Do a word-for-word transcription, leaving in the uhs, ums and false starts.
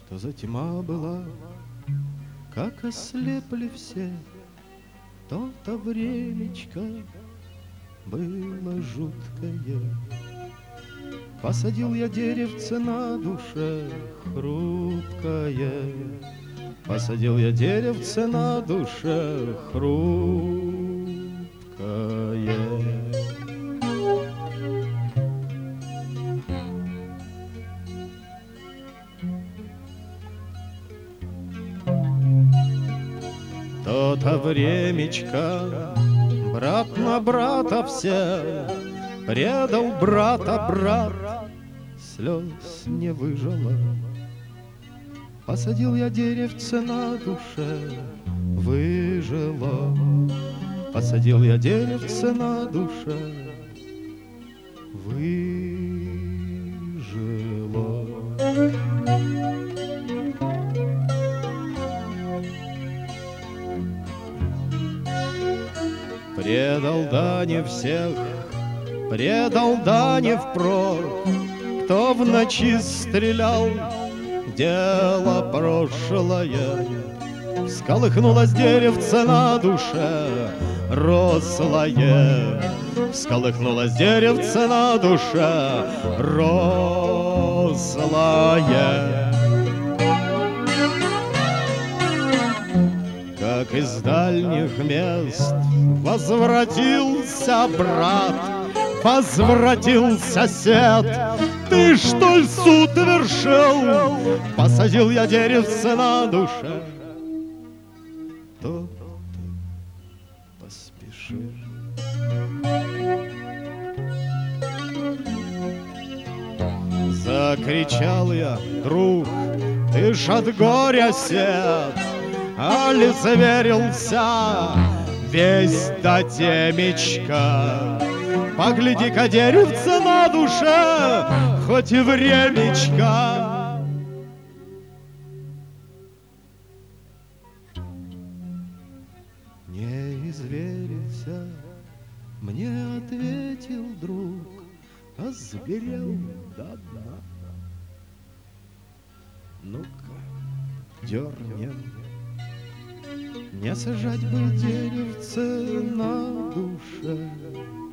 Что за тьма была, как ослепли все, то-то времечко было жуткое. Посадил я деревце на душе хрупкое, посадил я деревце на душе хрупкое. То-то времечко брат на брата все предал брата брат, слез не выжила. Посадил я деревце на душе, выжило. Посадил я деревце на душе, выжило. Предал дани всех, предал дани впрок, кто в ночи стрелял, дело прошлое. Всколыхнулось деревце на душе рослое, всколыхнулось деревце на душе рослое. Как из дальних мест возвратился брат, возвратился сед. Ты что ли суд вершил? Посадил я деревце на душе. То ты поспешил. Закричал я: друг, ты ж от горя сед, а лицемерился весь до темечка. Погляди-ка, деревце на душе, хоть и времечко. Не изверился, мне ответил друг, озверел до дна. Ну-ка, дернем. Не сажать бы деревце на душе,